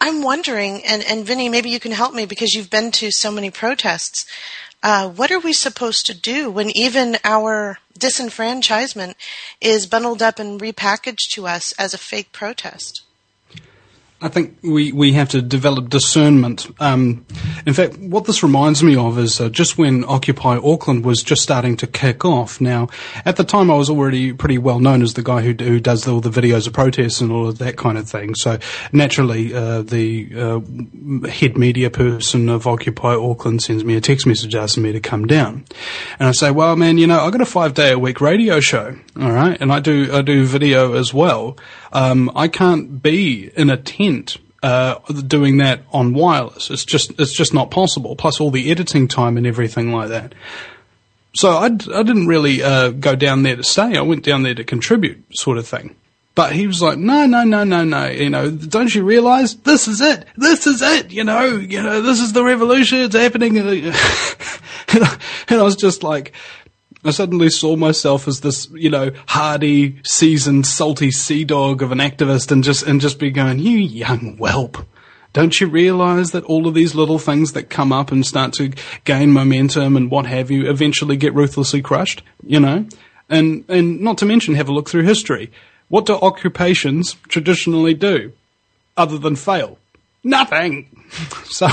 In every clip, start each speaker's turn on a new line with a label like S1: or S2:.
S1: I'm wondering, and Vinny, maybe you can help me because you've been to so many protests. What are we supposed to do when even our disenfranchisement is bundled up and repackaged to us as a fake protest?
S2: I think we have to develop discernment. In fact, what this reminds me of is just when Occupy Auckland was just starting to kick off. Now, at the time, I was already pretty well known as the guy who does all the videos of protests and all of that kind of thing. So naturally, the head media person of Occupy Auckland sends me a text message asking me to come down. And I say, well, man, I've got a 5-day-a-week radio show, all right, and I do video as well. I can't be in a tent doing that on wireless. It's just not possible. Plus all the editing time and everything like that. So I didn't really go down there to stay. I went down there to contribute, sort of thing. But he was like, no. Don't you realize this is it? This is it. This is the revolution. It's happening. And I was just like, I suddenly saw myself as this, hardy, seasoned, salty sea dog of an activist and just be going, you young whelp. Don't you realize that all of these little things that come up and start to gain momentum and what have you eventually get ruthlessly crushed, And not to mention have a look through history. What do occupations traditionally do other than fail? Nothing. So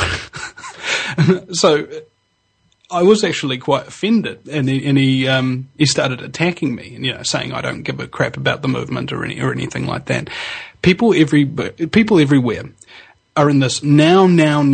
S2: I was actually quite offended, and he started attacking me, and saying I don't give a crap about the movement or anything like that. People everywhere are in this now,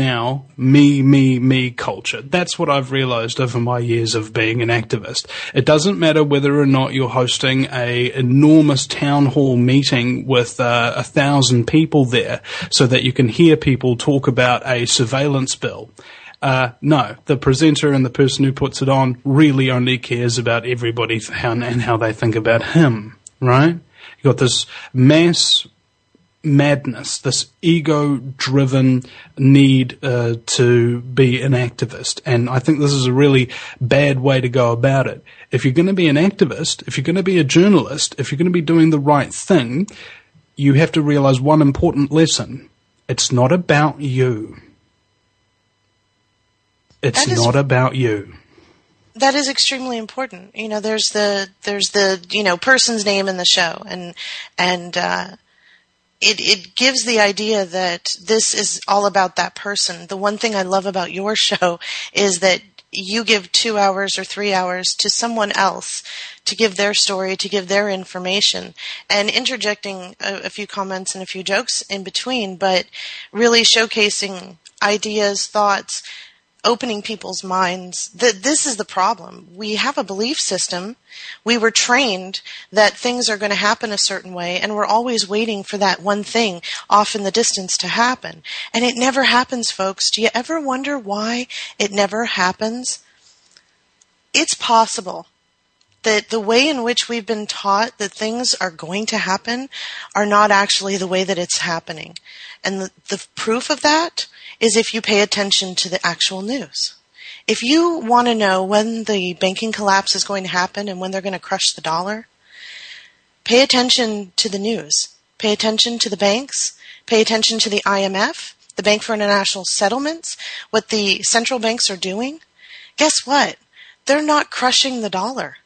S2: me culture. That's what I've realized over my years of being an activist. It doesn't matter whether or not you're hosting a enormous town hall meeting with 1,000 people there so that you can hear people talk about a surveillance bill. No, the presenter and the person who puts it on really only cares about everybody and how they think about him, right? You've got this mass madness, this ego-driven need to be an activist. And I think this is a really bad way to go about it. If you're going to be an activist, if you're going to be a journalist, if you're going to be doing the right thing, you have to realize one important lesson. It's not about you. It's not about you.
S1: That is extremely important. There's the person's name in the show, and it gives the idea that this is all about that person. The one thing I love about your show is that you give 2 hours or 3 hours to someone else to give their story, to give their information, and interjecting a few comments and a few jokes in between, but really showcasing ideas, thoughts, opening people's minds. This is the problem. We have a belief system. We were trained that things are going to happen a certain way, and we're always waiting for that one thing off in the distance to happen. And it never happens, folks. Do you ever wonder why it never happens? It's possible that the way in which we've been taught that things are going to happen are not actually the way that it's happening. And the proof of that is if you pay attention to the actual news. If you want to know when the banking collapse is going to happen and when they're going to crush the dollar, pay attention to the news. Pay attention to the banks. Pay attention to the IMF, the Bank for International Settlements, what the central banks are doing. Guess what? They're not crushing the dollar.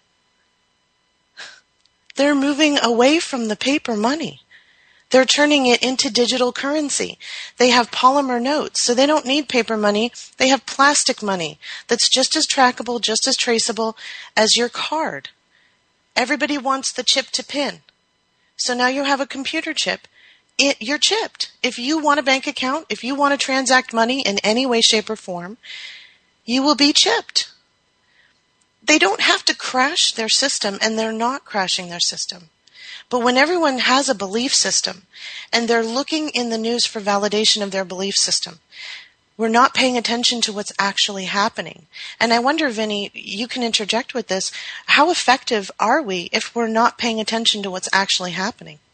S1: They're moving away from the paper money. They're turning it into digital currency. They have polymer notes, so they don't need paper money. They have plastic money that's just as trackable, just as traceable as your card. Everybody wants the chip to pin. So now you have a computer chip. You're chipped. If you want a bank account, if you want to transact money in any way, shape, or form, you will be chipped. They don't have to crash their system, and they're not crashing their system. But when everyone has a belief system and they're looking in the news for validation of their belief system, we're not paying attention to what's actually happening. And I wonder, Vinny, you can interject with this. How effective are we if we're not paying attention to what's actually happening?